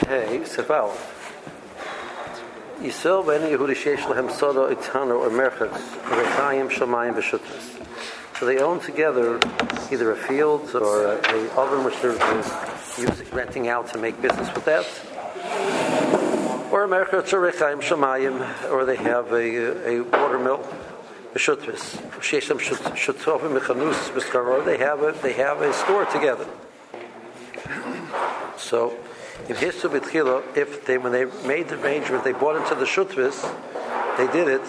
Hey, Seval. Yisrael v'eni Yehudi sheish lehem soda itana or merchatz v'chayim shamayim v'shutras. So they own together either a field or a oven which they're renting out to make business with that, or a merchatz or v'chayim shamayim, or they have a water mill. V'shutras. Sheishem shutovim v'chanus v'skaro. They have a store together. So. If when they made the arrangement, they bought into the shutvis, they did it.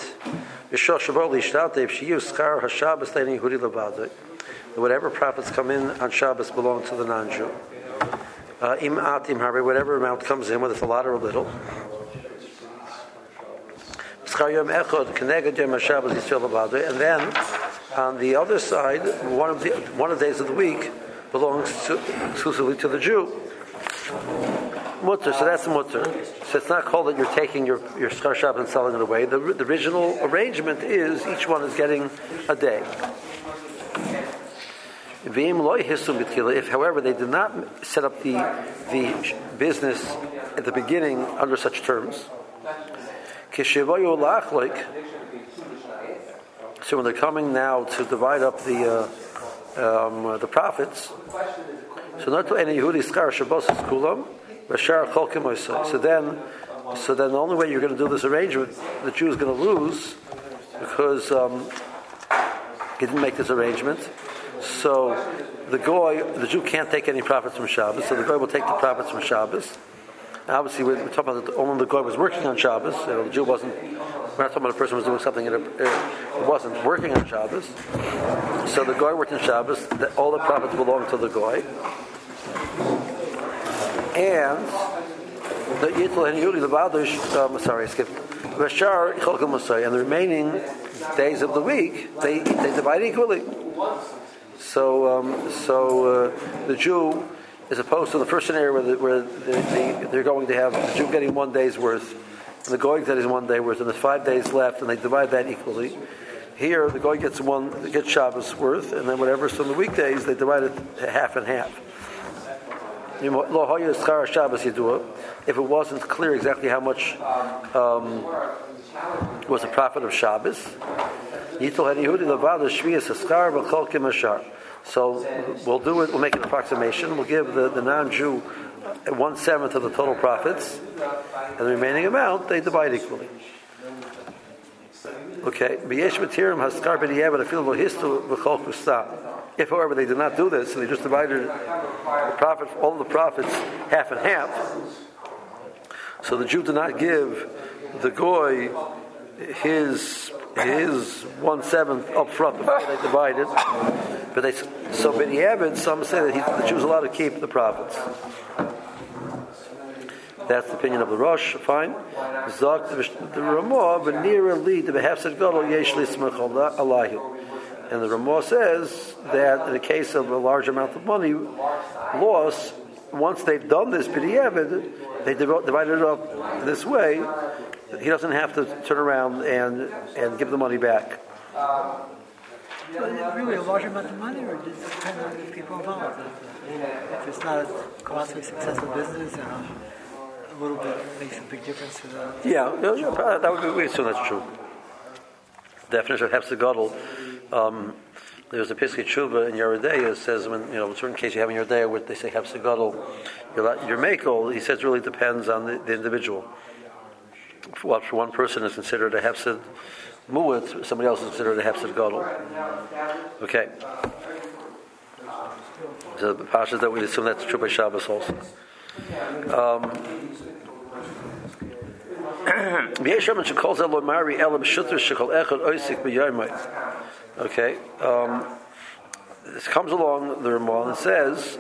Whatever profits come in on Shabbos belong to the non-Jew. Whatever amount comes in, whether it's a lot or a little. And then on the other side, one of the days of the week belongs exclusively to the Jew. Mutter, so that's mutter. So it's not called that you're taking your schar Shabbos and selling it away. The original arrangement is each one is getting a day. If, however, they did not set up the business at the beginning under such terms, so when they're coming now to divide up the profits, so not to any Yehudi schar Shabbos is kulam. So then the only way you're going to do this arrangement, the Jew is going to lose because he didn't make this arrangement. So the Jew can't take any profits from Shabbos. So the guy will take the profits from Shabbos. And obviously, we're talking about that only the guy was working on Shabbos. The Jew wasn't. We're not talking about a person who was doing something it wasn't working on Shabbos. So the guy worked on Shabbos. All the profits belong to the guy. And the Yitl and Yehudi Levadosh, and the remaining days of the week they divide equally. So the Jew, as opposed to the first scenario where they're going to have the Jew getting 1 day's worth, and the Goy getting 1 day worth, and there's 5 days left, and they divide that equally. Here, the Goy gets Shabbos worth, and then whatever's from the weekdays, they divide it half and half. If it wasn't clear exactly how much was the profit of Shabbos, so we'll do it. We'll make an approximation. We'll give the non-Jew 1/7 of the total profits, and the remaining amount they divide equally. Okay. If, however, they did not do this and they just divided all of the profits half and half, so the Jew did not give the Goy his 1/7 up front before they divided, so B'diavad, some say that the Jew is allowed to keep the profits. That's the opinion of the Rosh. Fine. The Ramah v'nira li the behafsed gadol yesh lismach alayhu. And the Ramah says that in the case of a large amount of money loss, once they've done this b'diavad, they divided it up this way. He doesn't have to turn around and give the money back. Really, a large amount of money, or does it depend on the people involved? If it's not a costly, successful business, a little bit makes a big difference to the... Yeah, that would be, we assume that's true. Definition of hefsed gadol. There's a Pesach Tshuva in Yeridea that says when in certain case you have in Yeridea where they say hefsed gadol, your makel. He says it really depends on the individual. For one person is considered a hefsed mu'at, somebody else is considered a hefsed gadol. Okay. So the pashas that we assume that's true by Shabbos also. Okay. This comes along the Ramah and says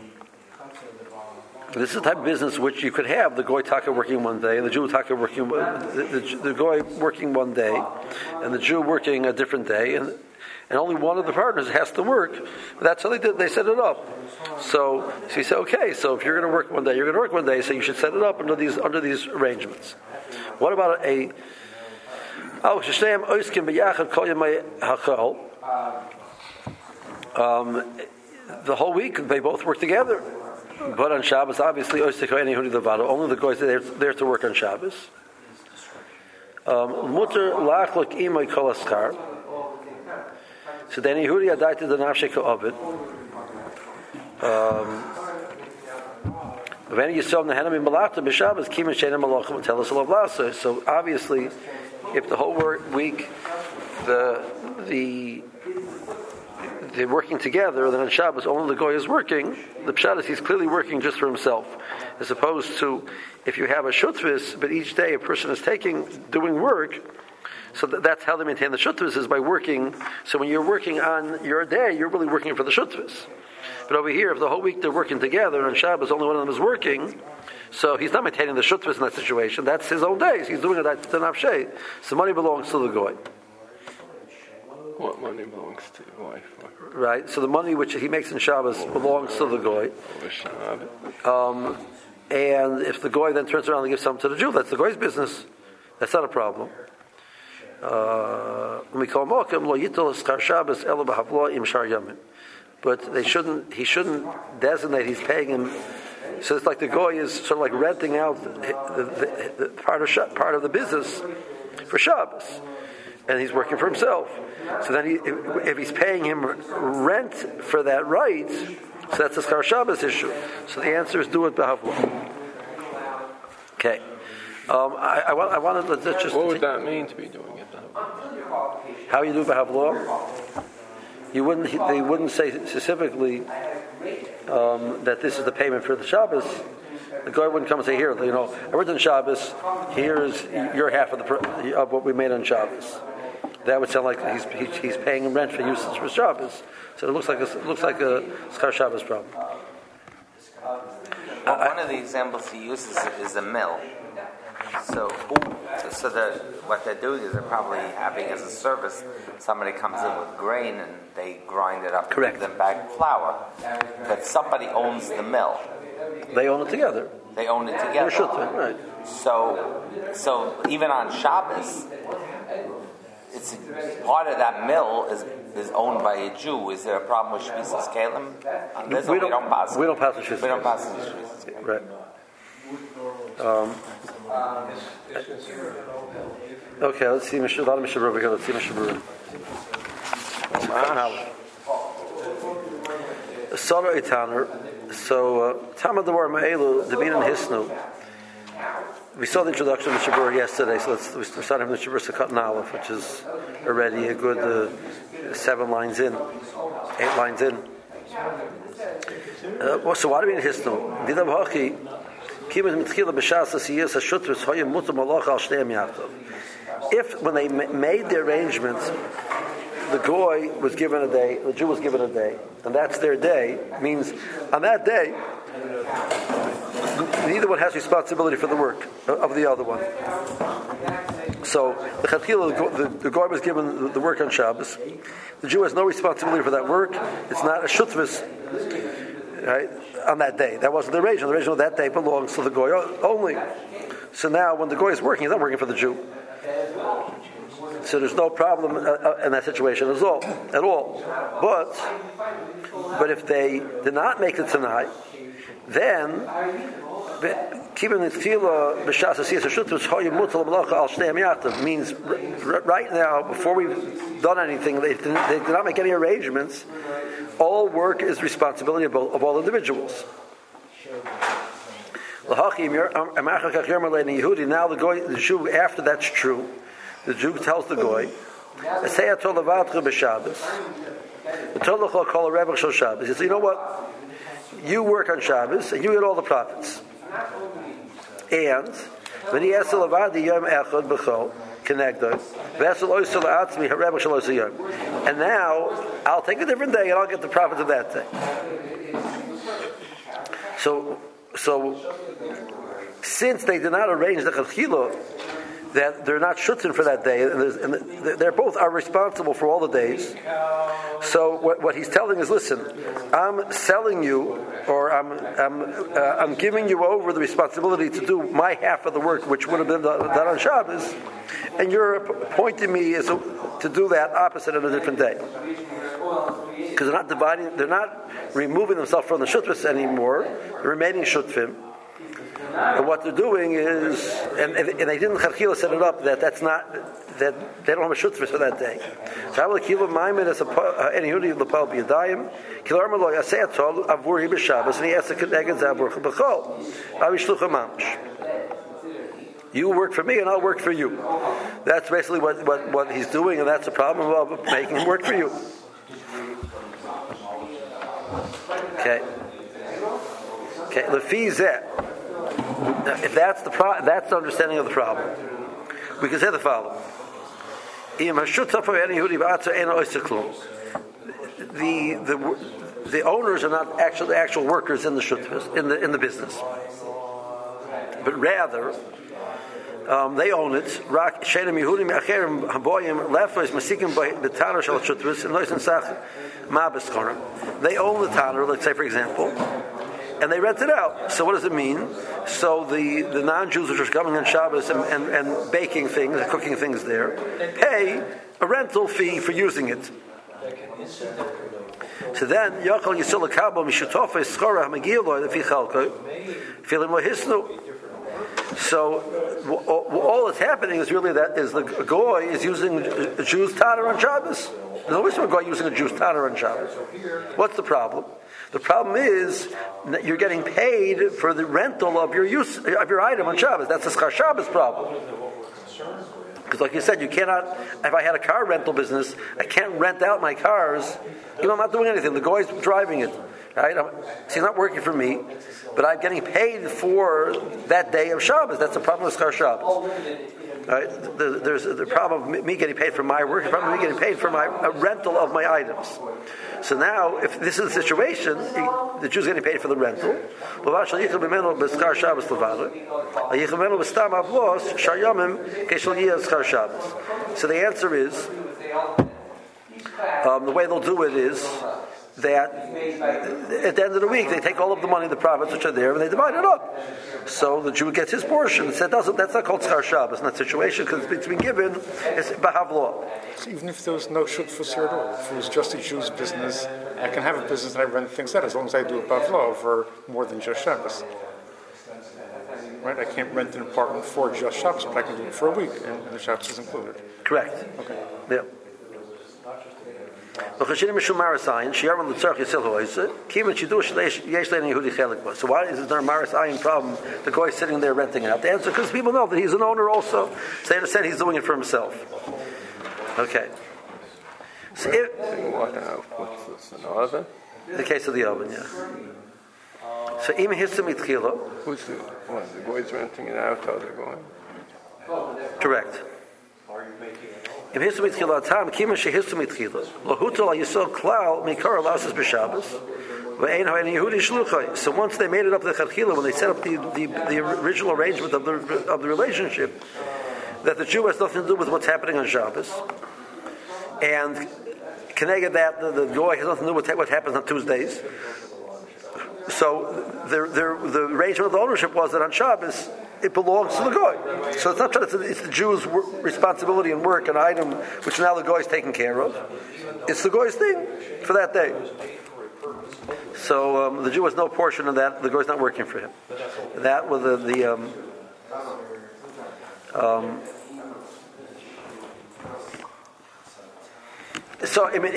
this is the type of business which you could have the Goy Taka working 1 day and the Jew Taka working the Goy working 1 day and the Jew working a different day and only one of the partners has to work. That's how they did. They set it up. So you say, okay. So if you're going to work 1 day, you're going to work 1 day. So you should set it up under these arrangements. What about the whole week they both work together? But on Shabbos, obviously, only the guys are there to work on Shabbos. Mutter lachlok imay kol askar. So then Yehudi adaited the nafshe ka'ovid. When you saw the Hanami Malachta b'Shabbos, Kim and Shena Malachim tell us Lavlasa. So obviously, if the whole week they're working together, then on Shabbos only the goy is working. The pshat is he's clearly working just for himself, as opposed to if you have a shutvis, but each day a person is doing work. So that's how they maintain the shutvis, is by working. So when you're working on your day, you're really working for the shutvis. But over here, if the whole week they're working together, and on Shabbos only one of them is working, so he's not maintaining the shutvis in that situation. That's his own days. He's doing it at the nafshe. So money belongs to the goy. What money belongs to the wife? Right. So the money which he makes in Shabbos belongs to the goy. And if the goy then turns around and gives something to the Jew, that's the goy's business. That's not a problem. But he shouldn't designate he's paying him. So it's like the goy is sort of like renting out the part of the business for Shabbos, and he's working for himself. So then if he's paying him rent for that right, so that's a Schar Shabbos issue. So the answer is do it b'havla. Okay. I wanted to just. What would that mean to be doing it? How you do b'havla? They wouldn't say specifically that this is the payment for the Shabbos. The guy wouldn't come and say, "Here, I worked on Shabbos. Here's your half of what we made on Shabbos." That would sound like he's paying him rent for usage for Shabbos. So it looks like a Schar Shabbos problem. One of the examples he uses is a mill. So what they're doing is they're probably having as a service, somebody comes in with grain and they grind it up and give them back flour. But somebody owns the mill. They own it together. They're right. So even on Shabbos, it's part of that mill is owned by a Jew. Is there a problem with Shvisas Kalim? We don't pass the Shvisas. We don't pass the Shvisas Kalim. Right. Okay, let's see Mishnah Berurah here. Let's see Mishnah Berurah. Sarah Etaner. So Tamad Dawar Ma'elu Devin and Hisnu. We saw the introduction of Mishnah Berurah yesterday, so we're starting with Mishnah Berurah Sukkot and Aleph, which is already a good 7 lines in, 8 lines in. So why do we in Hisnu? Didav Hachi. If when they made the arrangements, the goy was given a day, the Jew was given a day, and that's their day, means on that day, neither one has responsibility for the work of the other one. So the goy was given the work on Shabbos. The Jew has no responsibility for that work. It's not a shutvis, right? On that day, that wasn't the arrangement. The arrangement of that day belongs to the goy only. So now, when the goy is working, he's not working for the Jew. So there's no problem in that situation at all. But if they did not make it tonight, then keeping the tefillah b'shas asiyas hashutus hoyim mutal malacha al shnei yachdav means right now, before we've done anything, they did not make any arrangements. All work is responsibility of all individuals. Now the goy, the Jew, after that's true, the Jew tells the goy, he says, you know what? You work on Shabbos and you get all the profits. And when he asks and now I'll take a different day and I'll get the profits of that day. So since they did not arrange the chachila, that they're not shutzin for that day, and they're both are responsible for all the days. So what he's telling is, listen, I'm selling you, or I'm giving you over the responsibility to do my half of the work, which would have been done on Shabbos, and you're appointing me to do that opposite on a different day. because they're not removing themselves from the shutvis anymore. They're remaining shutfim. And what they're doing is, and they didn't chachila set it up that they don't have a shutvis for that day. So I will kill maimed as any Yehudi lepal b'yadayim. Kilar malo yaseh atol avuri b'Shabbos, and he has to connect zavur b'chol. Avi shlucha mamish. You work for me, and I'll work for you. That's basically what he's doing, and that's the problem of making him work for you. Okay. Lefizeh. If that's the understanding of the problem, we can say the following: the owners are not actually the actual workers in the shutfus, in the business, but rather they own it. They own the tanner, let's say for example, and they rent it out. So what does it mean? So the non-Jews which are coming on Shabbos and baking things, cooking things there, pay a rental fee for using it. So then, Yachal Yisrael Kabo Mishutofei Schora Hamagilo Lefi Chalko Filim Lohisnu. So all that's happening is really that is the goy is using a Jew's tanner on Shabbos. There's always a goy using a Jew's tanner on Shabbos. What's the problem? The problem is that you're getting paid for the rental of your use of your item on Shabbos. That's a Schar Shabbos problem. Because like you said, you cannot, if I had a car rental business, I can't rent out my cars. I'm not doing anything. The guy's driving it. Right? He's not working for me, but I'm getting paid for that day of Shabbos. That's the problem with Schar Shabbos. Right? There's the problem of me getting paid for my work, the problem of me getting paid for my rental of my items. So now, if this is the situation, the Jew's getting paid for the rental. So the answer is, the way they'll do it is that at the end of the week they take all of the money, the profits which are there, and they divide it up. So the Jew gets his portion. That's not called Schar Shabbos in that situation because it's been given. It's Bahavlo. So even if there was no shutfus here at all, if it was just a Jew's business, I can have a business that I rent things out as long as I do a Bavlo for more than just Shabbos. Right? I can't rent an apartment for just Shabbos, but I can do it for a week, and the Shabbos is included. Correct. Okay. Yeah. So why is there a Maris Ayin problem? The guy is sitting there renting it out. The answer is because people know that he's an owner also. So they understand he's doing it for himself. Okay. So what's this, an oven? The case of the oven, yeah. So im histomitchila. Who's the guy's renting it out? How they're going? Correct. Im histomitchila tam kima shehistomitchila lohutal yisod klal mikar lasas b'Shabbos ve'ein ha'en Yehudi shluchai. So once they made it up the chachila, when they set up the original arrangement of the relationship, that the Jew has nothing to do with what's happening on Shabbos, and connected that the goy has nothing to do with what happens on Tuesdays. So the arrangement of the ownership was that on Shabbos it belongs to the goy. So it's not that it's the Jew's responsibility and work, an item which now the goy is taking care of. It's the goy's thing for that day. So the Jew has no portion of that. The goy is not working for him. That was So I mean,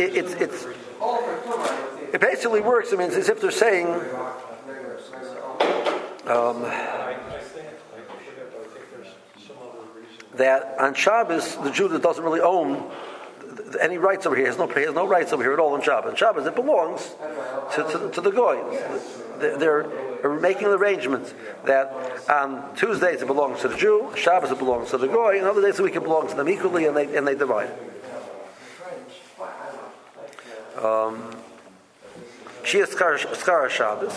it basically works. I mean, it's as if they're saying that on Shabbos the Jew that doesn't really own any rights over here has no rights over here at all on Shabbos. On Shabbos it belongs to the goy. They're making an arrangement that on Tuesdays it belongs to the Jew, Shabbos it belongs to the goy, and other days of the week it belongs to them equally, and they divide it. She is Schar Shabbos.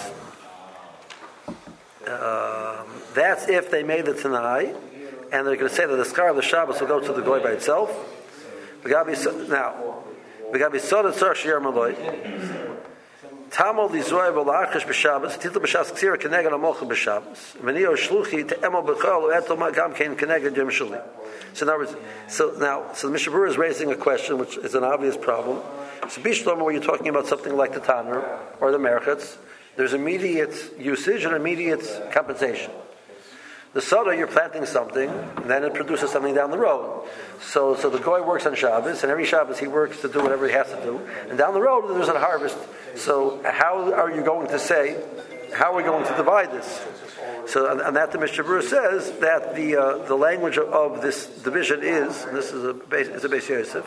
That's if they made the Tanai, and they're going to say that the Schar of the Shabbos will go to the goy by itself. Now, we got to be Soda Tzar Shiar Maloi. Tamol Lizoy V'Lachish B'Shabbos. Titl B'Shabbos Ksira Keneged Amocha B'Shabbos. V'Nio Shluchi Te'emol B'Chol U'Etel Gam Kein Keneged Yom Shuli. So in other words, so the Mishnah Berurah is raising a question which is an obvious problem, So Bishlama, where you're talking about something like the Tanner or the Merchatz, there's immediate usage and immediate compensation. The Soda, you're planting something, and then it produces something down the road. So the Goy works on Shabbos, and every Shabbos he works to do whatever he has to do. And down the road, there's a harvest. So how are you going to say, how are we going to divide this? So, and that the Mishnah Berurah says that the language of this division is, and this is a Beis Yosef,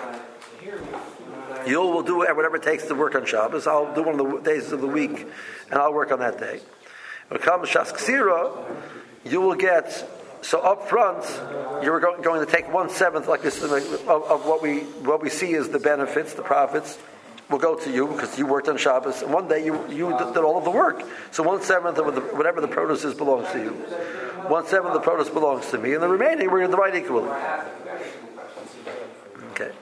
you will do whatever it takes to work on Shabbos. I'll do one of the days of the week, and I'll work on that day. When it comes to Shas Ksira, you will get, so up front, you're going to take 1/7 like this of what we see as the benefits, the profits, will go to you because you worked on Shabbos. And one day you did all of the work. So 1/7 of whatever the produce is belongs to you. 1/7 of the produce belongs to me, and the remaining we're going to divide equally. Okay.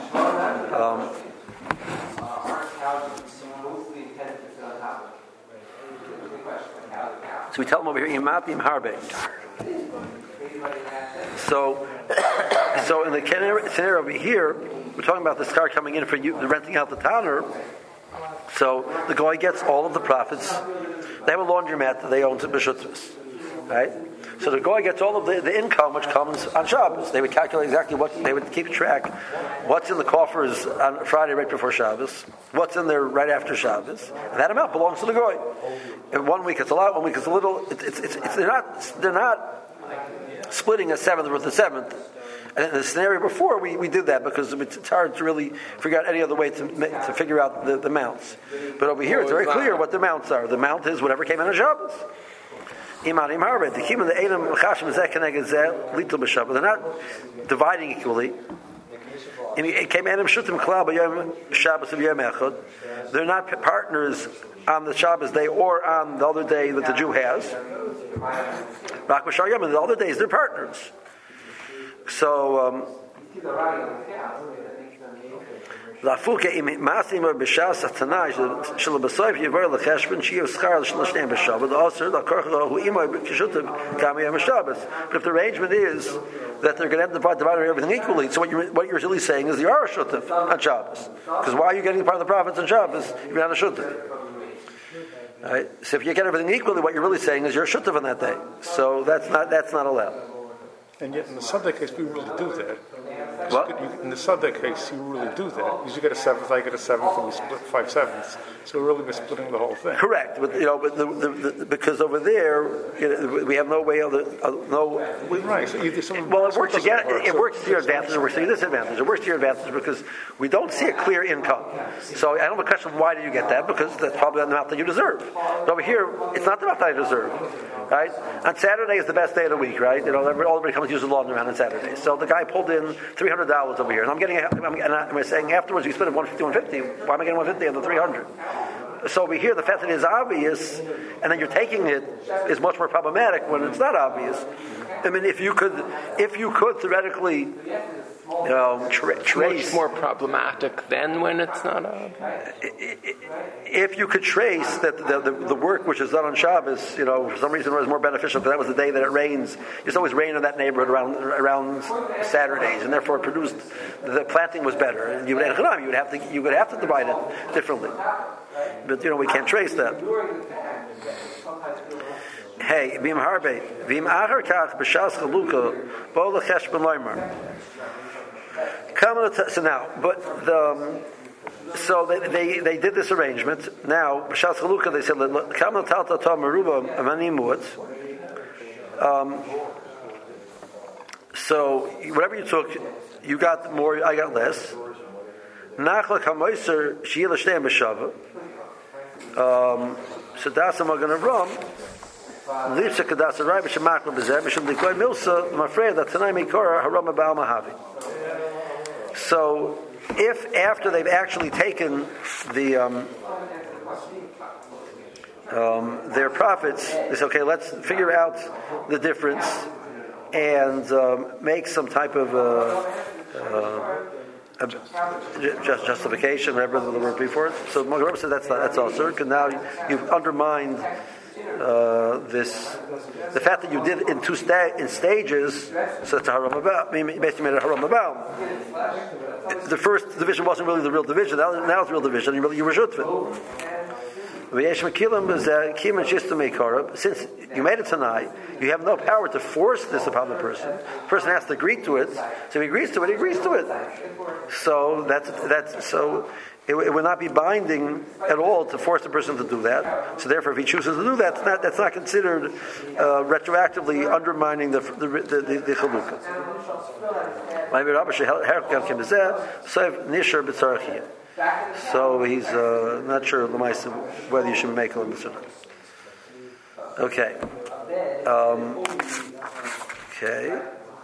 So we tell them over here, Imapim Harbe. So in the scenario over here, we're talking about the car coming in for you, renting out the Tanner. So the guy gets all of the profits. They have a laundromat that they own to B'Shutvus, right? So the guy gets all of the income which comes on Shabbos. They would calculate exactly what, they would keep track, what's in the coffers on Friday right before Shabbos, what's in there right after Shabbos, and that amount belongs to the guy. In 1 week it's a lot, 1 week it's a little. They're not splitting a seventh with a seventh. And in the scenario before, we did that because it's hard to really figure out any other way to figure out the amounts. But over here, it's very clear what the amounts are. The amount is whatever came in on Shabbos. They're not dividing equally. They're not partners on the Shabbos day or on the other day that the Jew has. The other days they're partners. So so over here, it's but if the arrangement is that they're going to divide everything equally, so what you're really saying is you are a shutef on Shabbos. Because why are you getting part of the profits on Shabbos if you're not a shutef? Right? So if you get everything equally, what you're really saying is you're a shutef on that day. So that's not allowed. And yet in the Sunday case, we really do that. What? In the Sunday case, you really do that. Because you get a seventh, I get a seventh, and we split 5/7. So really we're splitting the whole thing. Correct, but because over there we have no way of right. So it works again. It works to your advantage. It works to your disadvantage. It works to your advantage because we don't see a clear income. So I don't have a question. Why do you get that? Because that's probably the amount that you deserve. But over here, it's not the amount that I deserve. Right? On Saturday is the best day of the week. Right? Everybody comes to use the laundromat on Saturday. So the guy pulled in $300 over here, and I'm saying afterwards we split it $150. Why am I getting $150 on the $300? So over here, the fact that it is obvious, and then you're taking it, is much more problematic when it's not obvious. I mean, if you could theoretically trace, much more problematic than when it's not obvious. If you could trace that the work which is done on Shabbos, for some reason it was more beneficial because that was the day that it rains. It's always rain in that neighborhood around Saturdays, and therefore produced the planting was better. And you would have to divide it differently. But we can't trace that. Hey, v'im harbe, v'im achar kach b'shas chaluka bo lechesh ben loymar. So now, so they did this arrangement. Now, b'shas chaluka, they said, "Kamal talta ta meruba amanim muad." So whatever you took, you got more, I got less. Nachla kamoiser shiyel shteim b'shava. So that's what I'm going to run. So if after they've actually taken their profits, they say, okay, let's figure out the difference and make some type of justification, whatever the word before it. So Magen says that's also, because now you've undermined the fact that you did it in in stages, so it's a haram about. Basically, made it a haram about. The first division wasn't really the real division. Now it's the real division. You were shutvin. Since you made it tonight, you have no power to force this upon the person. The person has to agree to it. So if he agrees to it, he agrees to it. So it would not be binding at all to force the person to do that. So therefore, if he chooses to do that, that's not considered retroactively undermining the chalukah. So he's not sure whether you should make a limit or not. Okay. Okay.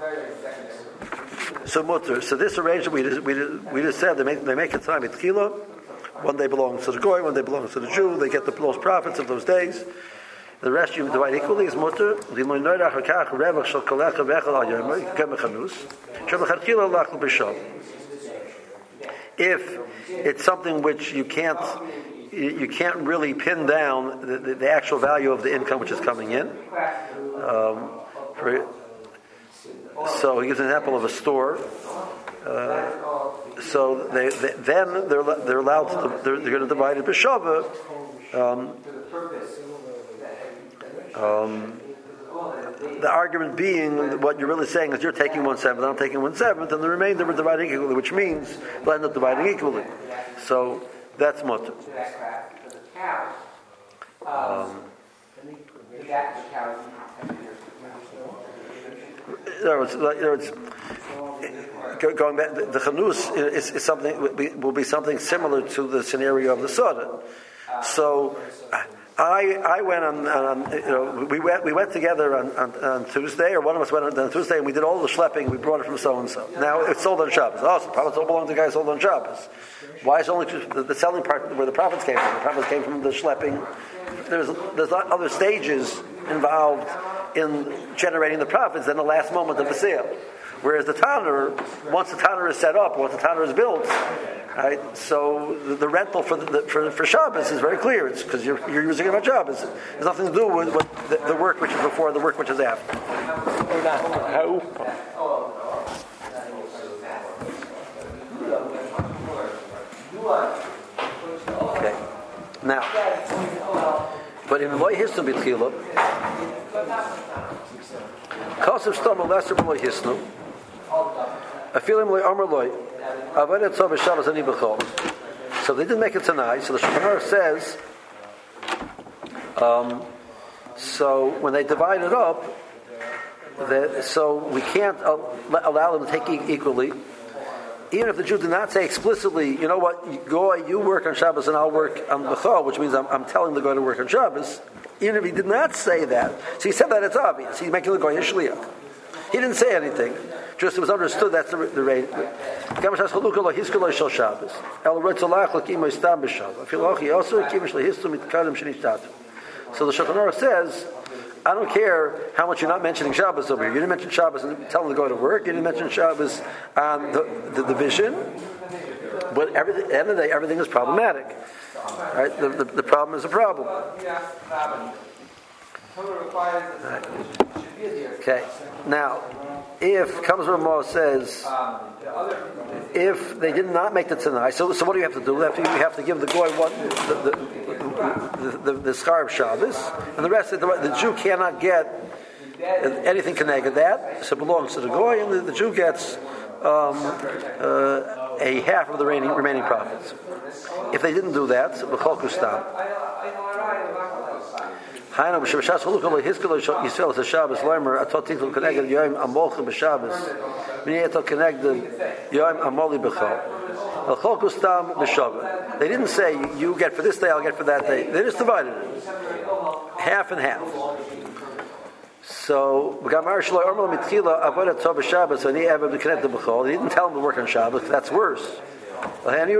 So mutter. So this arrangement we just said they make a time at Kilo. One day belongs to the goy, one day belongs to the Jew. They get those profits of those days. The rest you divide equally is mutter. If it's something which you can't really pin down the actual value of the income which is coming in. So he gives an example of a store. So they're allowed to, they're going to divide it b'shava. The argument being, what you're really saying is you're taking 1/7, I'm taking 1/7, and the remainder we're dividing equally, which means we'll end up dividing equally. So that's mutter. Going back, the chanus is something will be something similar to the scenario of the soda. So I went on we went together on Tuesday, or one of us went on Tuesday, and we did all the schlepping. We brought it from so and so. Now it's sold on Shabbos. Oh, so the profits all belong to the guy sold on Shabbos. Why is only the selling part where the profits came from? The profits came from the schlepping. There's other stages involved in generating the profits than the last moment of the sale. Whereas the tanner, once the tanner is set up, once the tanner is built, right? So the rental for Shabbos is very clear. It's because you're using it on Shabbos. There's nothing to do with the work which is before, the work which is after. How? Okay. Now, but in loy hisnu b'tchila, kasav stam lesser b'loy hisnu. I feel him loy amar loy. Avodet tov b'Shabbos ani b'chol. So they didn't make it tonight. So the Shulchan Aruch says. So when they divide it up, so we can't allow them to take equally. Even if the Jew did not say explicitly, you know what, Goy, you work on Shabbos and I'll work on B'chol, which means I'm telling the Goy to work on Shabbos. Even if he did not say that, so he said that it's obvious. He's making the Goy a shliach. He didn't say anything. Just it was understood that's the rate. So the Shulchan Aruch says, I don't care how much you're not mentioning Shabbos over here. You didn't mention Shabbos and tell them to go to work. You didn't mention Shabbos on the division. But at the end of the day, everything is problematic. Right? The problem is a problem. Right. Okay. Now, if comes Ramah says, if they did not make the Tanai, so what do you have to do? You have to give the Goy the schar of Shabbos, and the rest of the Jew cannot get anything connected that, so it belongs to the Goy, and the Jew gets a half of the remaining profits. If they didn't do that, b'chol kustam. Hainu b'Shabbos chalukah lo'hiskol Yisrael as Shabbos loimer atot titul connected yoyim amolcha b'Shabbos mini atot connected yoyim amoli b'chol b'chol kustam b'Shabbos. They didn't say you get for this day, I'll get for that day. They just divided it half and half. So b'gamar shlo ormal mitchila avodat tov b'Shabbos ani ever b'connected b'chol. They didn't tell him to work on Shabbos. That's worse. So the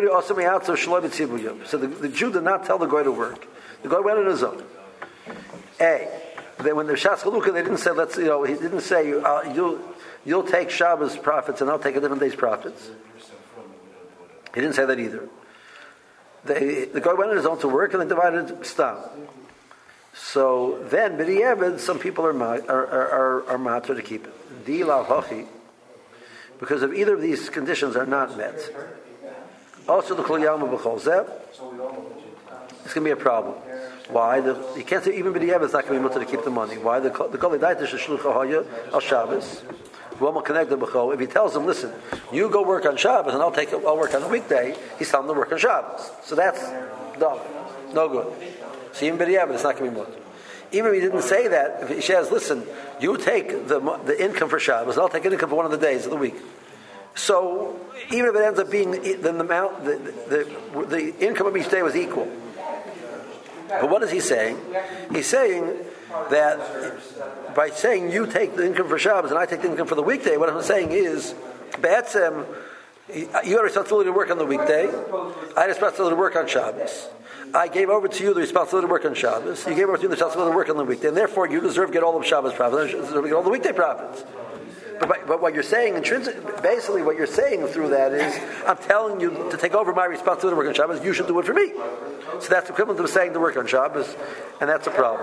Jew did not tell the Goy to work. The Goy went on his own. When the Shas Chalukah, they didn't say he didn't say you'll take Shabbos profits and I'll take a different day's profits. He didn't say that either. The Goy went on his own to work and they divided stam. So then, b'di'evid, some people are matter to keep it. Di'lav hachi, because if either of these conditions are not met. Also, the kol yalma b'chol zeh, it's going to be a problem. Why? You can't say even b'di'evid is not going to be able to keep the money. Why? The kol yadaitish shlucha haya al Shabbos. If he tells them, listen, you go work on Shabbos and I'll work on a weekday, he's telling them to work on Shabbos. So that's dumb. No good. So even b'di'evid, it's not going to be mutter. Even if he didn't say that, if he says, listen, you take the income for Shabbos and I'll take an income for one of the days of the week. So even if it ends up being the amount, the income of each day was equal. But what is he saying? He's saying that by saying you take the income for Shabbos and I take the income for the weekday, what I'm saying is, Be'etzem, you have a responsibility to work on the weekday, I have a responsibility to work on Shabbos. I gave over to you the responsibility to work on Shabbos, you gave over to you the responsibility to work on the weekday, and therefore you deserve to get all the Shabbos profits, you deserve to get all the weekday profits. But what you're saying, basically what you're saying through that is, I'm telling you to take over my responsibility to work on Shabbos, you should do it for me. So that's equivalent to saying to work on Shabbos, and that's a problem.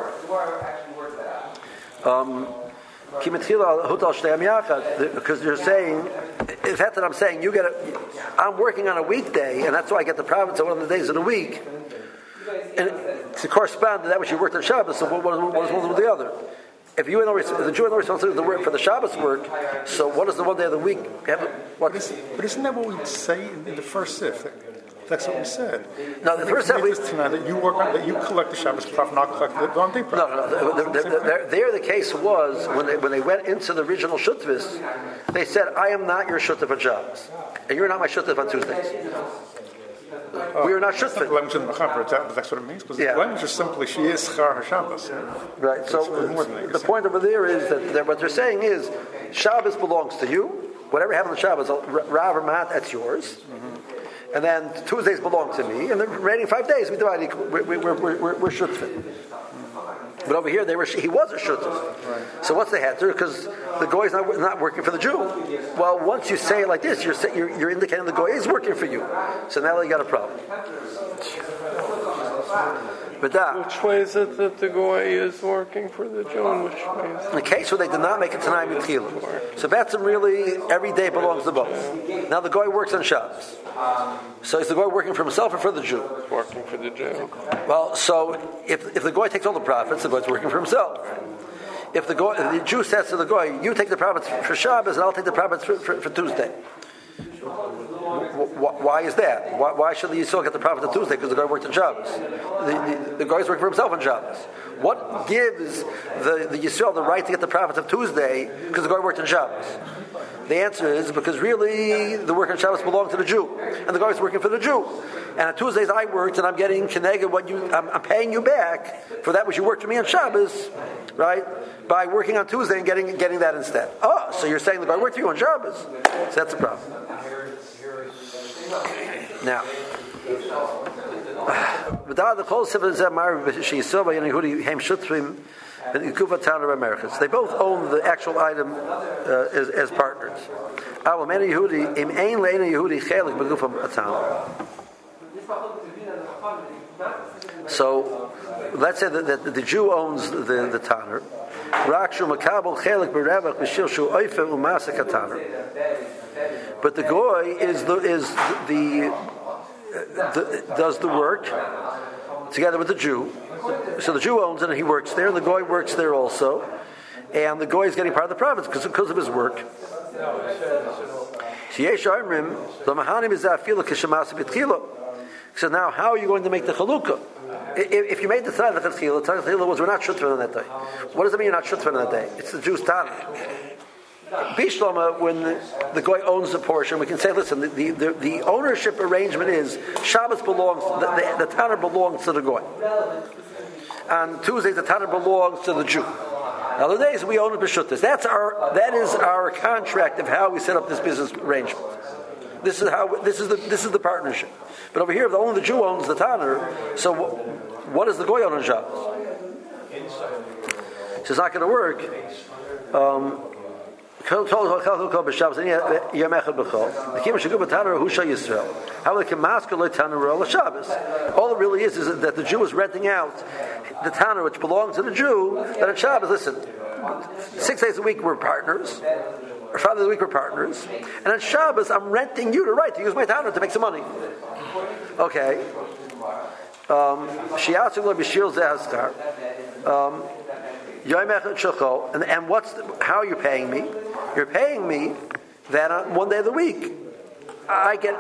Because you're saying, in fact that I'm saying, I'm working on a weekday, and that's why I get the profits on one of the days of the week, and to correspond to that which you worked on Shabbos, so what is one with the other? If the Jew had no responsibility to work for the Shabbos work, so what is the one day of the week? But isn't that what we say in the first sif? That's what we said. No, the first sif that you work on, that you collect the Shabbos profit, not collect the Dom Day profit. No. There the case was when they went into the original shutvis, they said, "I am not your shutv on Shabbos, and you're not my shutv on Tuesdays." We are not shutfin. Language in the Mechaber, that's what it means. Because the language is simply she is Char HaShabbos. Right. So the point over there is that what they're saying is Shabbos belongs to you. Whatever happens on Shabbos, Rav or Mat, that's yours. Mm-hmm. And then Tuesdays belong to me, and the remaining 5 days we divide equal. We're shutfin. But over here, he was a shutf. Right. So what's the heter? Because the goy is not working for the Jew. Well, once you say it like this, you're indicating the goy is working for you. So now you got a problem. Which way is it that the goy is working for the Jew, and which way is it? In the case where they did not make it tonight with Chila. So Batsim really, every day belongs to both. Now the goy works on Shabbos. So is the goy working for himself or for the Jew? Working for the Jew. Well, so if the goy takes all the profits, the goy's working for himself. If the Jew says to the goy, you take the profits for Shabbos and I'll take the profits for Tuesday. Why is that? Why should the Yisrael get the profit on Tuesday? Because the guy worked on Shabbos. The guy's working for himself on Shabbos. What gives the Yisrael the right to get the profits of Tuesday because the guy worked on Shabbos? The answer is because really the work on Shabbos belonged to the Jew, and the guy was working for the Jew. And on Tuesdays I worked, and I'm getting keneged what I'm paying you back for that which you worked for me on Shabbos, right? By working on Tuesday and getting that instead. Oh, so you're saying the guy worked for you on Shabbos? So that's a problem. Now, they both own the actual item as partners. So, let's say that the Jew owns the tanner. But the goy does the work together with the Jew. So the Jew owns it and he works there, and the goy works there also. And the goy is getting part of the profits because of his work. So now, how are you going to make the chalukah? If you made the tzad the chalukah was we're not shutfin on that day. What does it mean you're not shutfin on that day? It's the Jew's tanner. Bishlama, when the goy owns a portion, we can say, listen, the ownership arrangement is Shabbos belongs, the tanner belongs to the goy. On Tuesdays, the tanner belongs to the Jew. Now, the days we own it b'shuttas. That is our contract of how we set up this business arrangement. This is the partnership. But over here, if only the Jew owns the tanner, so what does the goy own on Shabbos? So it's not going to work. All it really is that the Jew is renting out the Tanner which belongs to the Jew, that on Shabbos, listen, 6 days a week we're partners, or 5 days a week we're partners, and on Shabbos I'm renting you to use my Tanner to make some money. Okay. And how are you paying me? You're paying me that on 1 day of the week I get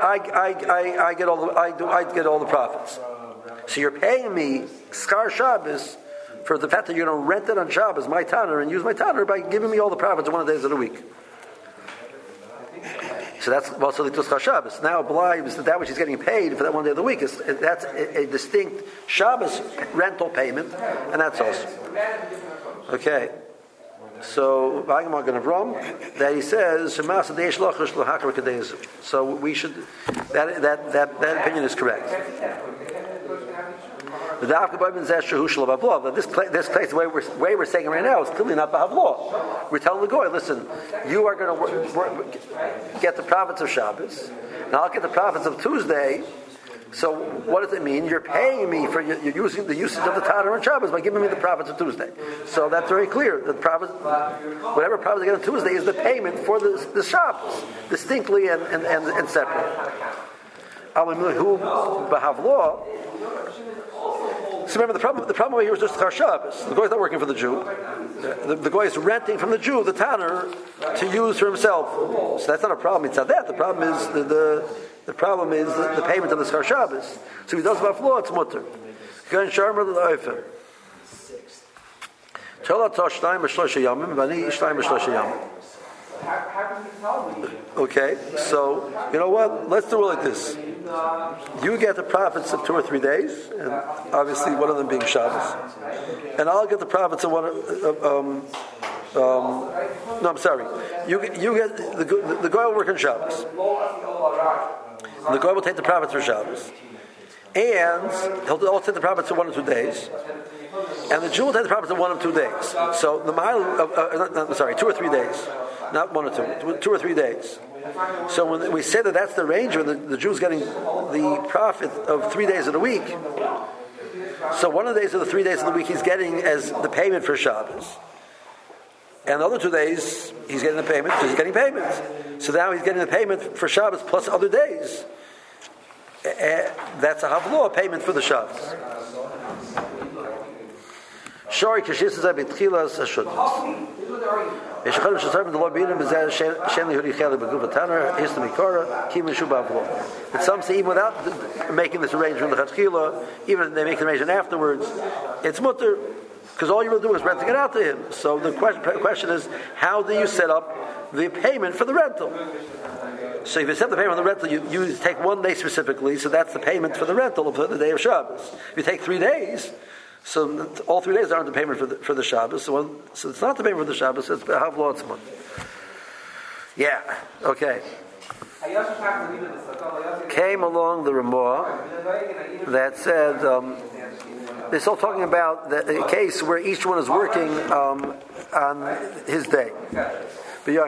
all the profits. So you're paying me Schar Shabbos for the fact that you're going to rent it on Shabbos, my Tanner, and use my Tanner by giving me all the profits on 1 of the days of the week. So that's also the Schar Shabbos. Now believes that which he's getting paid for that 1 day of the week that's a distinct Shabbos rental payment, and that's also okay. So that he says, so we should that opinion is correct. This place, the way we're saying it right now, is clearly not B'Havlo. We're telling the Goy, listen, you are going to get the profits of Shabbos, and I'll get the profits of Tuesday. So what does it mean? You're paying me for you're using the usage of the Tanner on Shabbos by giving me the profits of Tuesday. So that's very clear. The profit, whatever profits I get on Tuesday, is the payment for the Shabbos, distinctly and separate. Who B'Havlo. So remember, the problem over here is just Schar Shabbos. The Goy is not working for the Jew. The Goy is renting from the Jew the Tanner to use for himself. So that's not a problem. It's not that. The problem is the problem is the payment of the Schar Shabbos. So if he does B'Havlo, it's mutter. Okay, so you know what? Let's do it like this. You get the profits of 2 or 3 days, and obviously one of them being Shabbos, and I'll get the profits of one. No, I'm sorry. You get the Goy will work on Shabbos, and the Goy will take the profits for Shabbos, and he'll also take the profits of 1 or 2 days. And the Jew will take the profits of 1 or 2 days. So the mile, 2 or 3 days, not 1 or 2, 2 or 3 days. So when we say that that's the range, when the Jew's getting the profit of 3 days of the week, so 1 of the days of the 3 days of the week he's getting as the payment for Shabbos, and the other 2 days he's getting the payment, so he's getting payment. So now he's getting the payment for Shabbos plus other days. That's a Havlo, payment for the Shabbos. Shori kishis is a bitchilas ashut. Yeshachol shesarm the lobinim bezeh shem lihuri cheli begufa tanner histam ikara kim yishu b'avlo. But some say even without making this arrangement the chatchila, even if they make the arrangement afterwards, it's mutter because all you will do is renting it out to him. So the question is, how do you set up the payment for the rental? So if you set the payment on the rental, you take 1 day specifically, so that's the payment for the rental of the day of Shabbos. If you take 3 days. So all 3 days aren't the payment for the Shabbos. So it's not the payment for the Shabbos. It's Havlo Atzmon. Yeah. Okay. Came along the Ramah that said they're still talking about the case where each one is working on his day. So if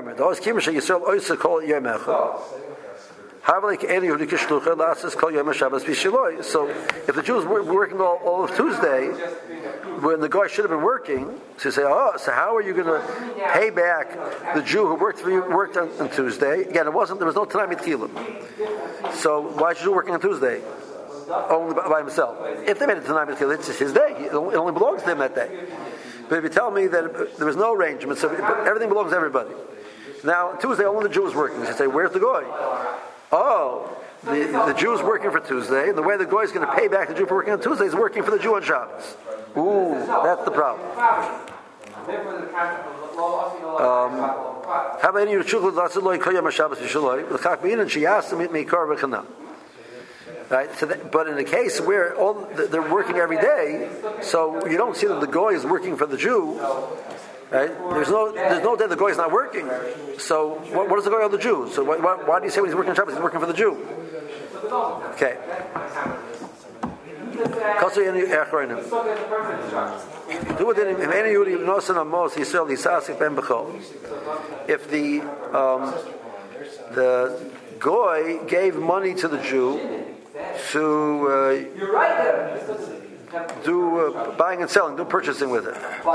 the Jews were working all of Tuesday, when the guy should have been working, so you say, so how are you going to pay back the Jew who worked on Tuesday? Again, there was no Tanai Mitchilim. So why is the Jew working on Tuesday? Only by himself. If they made it Tanai Mitchilim, it's his day. It only belongs to him that day. But if you tell me that there was no arrangement, so everything belongs to everybody. Now, Tuesday, only the Jew was working. So you say, where's the guy? The Jew is working for Tuesday, and the way the guy is going to pay back the Jew for working on Tuesday is working for the Jew on Shabbos. Ooh, that's the problem. Right, but in a case where they're working every day, so you don't see that the goy is working for the Jew. Right? There's no day the goy is not working. So what does the goy on the Jew? So why do you say when he's working on Shabbos he's working for the Jew? Okay. If the goy gave money to the Jew to do buying and selling, do purchasing with it.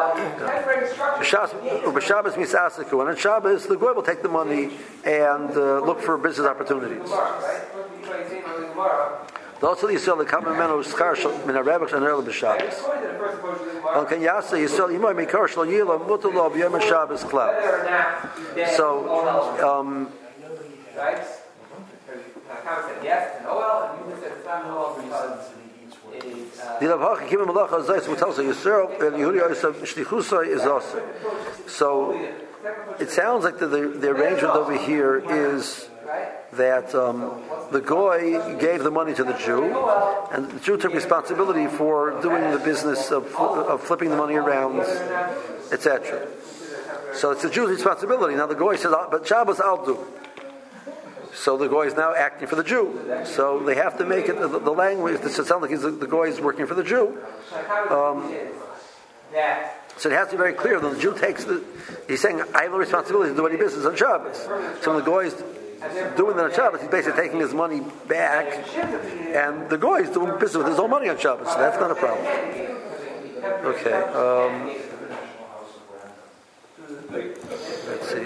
Shabbos misasaku, and on Shabbos the goy will take the money and look for business opportunities. Also, the Yisrael the common man who schar min harevach and early b'Shabbos. On Ken Yasa Yisrael Yimoy mikar shlo yilam mutalo b'yom Shabbos klal. So. So it sounds like the arrangement over here is that the goy gave the money to the Jew, and the Jew took responsibility for doing the business of flipping the money around, etc. So it's the Jew's responsibility. Now the goy says, but Shabbos I'll do. So the goy is now acting for the Jew. So they have to make it the language. It sounds like the goy is working for the Jew. So it has to be very clear that the Jew he's saying, I have the responsibility to do any business on Shabbos. So when the goy is doing that on Shabbos, he's basically taking his money back, and the goy is doing business with his own money on Shabbos. So that's not a problem. Okay. Let's see.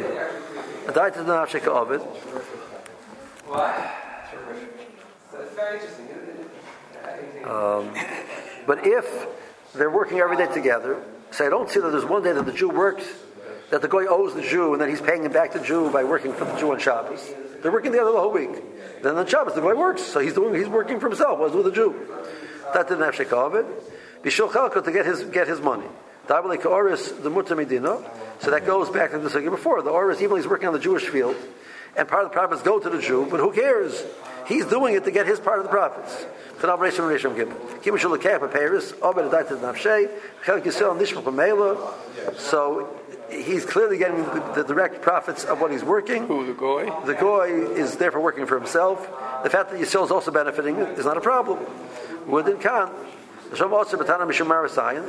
But if they're working every day together, say I don't see that there's one day that the Jew works, that the goy owes the Jew, and then he's paying him back the Jew by working for the Jew on Shabbos. They're working together the whole week. Then on Shabbos the goy works, so he's working for himself, was with the Jew. That didn't have shekah of it. Bishul chalka to get his money. Dabalik oris the mutar medina. So that goes back to the second before. The oris, even he's working on the Jewish field, and part of the profits go to the Jew, but who cares? He's doing it to get his part of the profits. So he's clearly getting the direct profits of what he's working. Who, the goy? The goy is therefore working for himself. The fact that Yisrael is also benefiting is not a problem. Within Khan. But over there you have a Marasayan,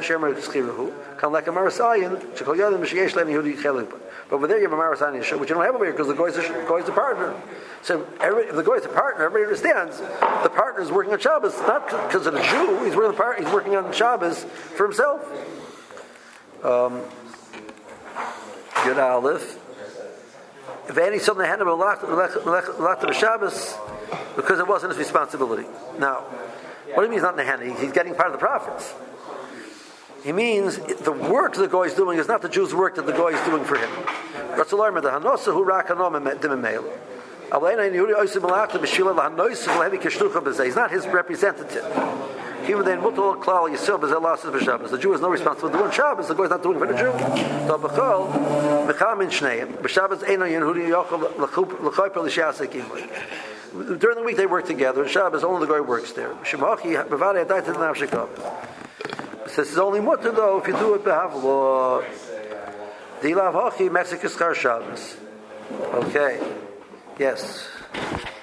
which you don't have over here because the goy is a partner. So if the goy is a partner, everybody understands the partner is working on Shabbos, not because of the Jew. He's working on Shabbos for himself. Yud Aleph. If any son had him a Shabbos, because it wasn't his responsibility. Now, what do you mean he's not Nehani? He's getting part of the profits. He means the work the goy is doing is not the Jew's work that the goy is doing for him. He's not his representative. The Jew has no responsibility to doing Shabbos. The goy is not doing it for the Jew. During the week they work together. On Shabbos only the goy works there. This is only mutter though if you do it behavlo. Dilav hachi Mexican Shabbos. Okay. Yes.